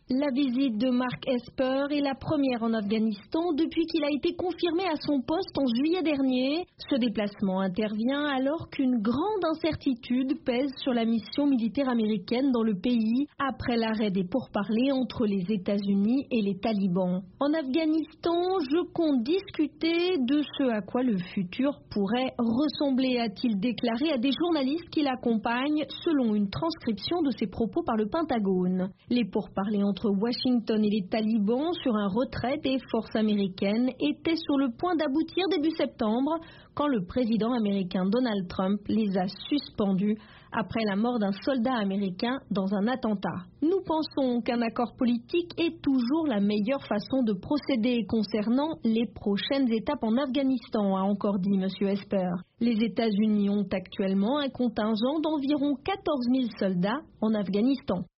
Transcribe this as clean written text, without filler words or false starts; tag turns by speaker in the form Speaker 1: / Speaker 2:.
Speaker 1: La visite de Mark Esper est la première en Afghanistan depuis qu'il a été confirmé à son poste en juillet dernier. Ce déplacement intervient alors qu'une grande incertitude pèse sur la mission militaire américaine dans le pays après l'arrêt des pourparlers entre les États-Unis et les talibans. En Afghanistan, je compte discuter de ce à quoi le futur pourrait ressembler, a-t-il déclaré à des journalistes qui l'accompagnent selon une transcription de ses propos par le Pentagone. Les pourparlers entre Washington et les talibans sur un retrait des forces américaines étaient sur le point d'aboutir début septembre quand le président américain Donald Trump les a suspendus après la mort d'un soldat américain dans un attentat. Nous pensons qu'un accord politique est toujours la meilleure façon de procéder concernant les prochaines étapes en Afghanistan, a encore dit M. Esper. Les États-Unis ont actuellement un contingent d'environ 14 000 soldats en Afghanistan.